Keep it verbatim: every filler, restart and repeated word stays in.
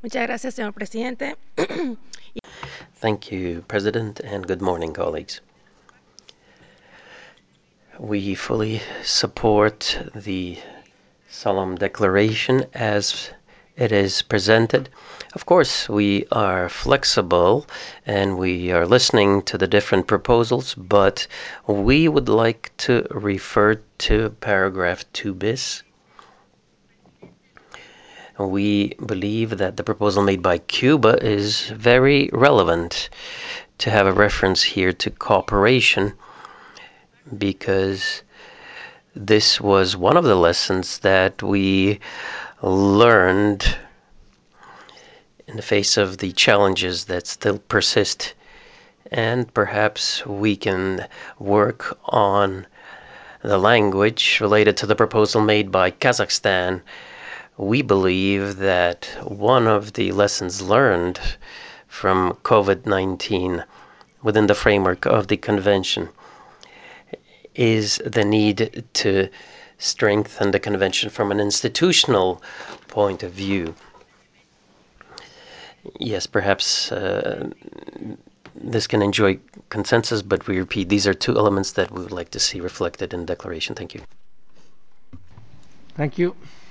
Muchas gracias, señor presidente. Thank you, President, and good morning, colleagues. We fully support the solemn declaration as it is presented. Of course, we are flexible and we are listening to the different proposals, but we would like to refer to paragraph two bis. We believe that the proposal made by Cuba is very relevant to have a reference here to cooperation, because this was one of the lessons that we learned in the face of the challenges that still persist. And perhaps we can work on the language related to the proposal made by Kazakhstan. We believe that one of the lessons learned from COVID nineteen within the framework of the convention is the need to strengthen the convention from an institutional point of view. Yes, perhaps uh, this can enjoy consensus, but we repeat, these are two elements that we would like to see reflected in the declaration. Thank you. Thank you.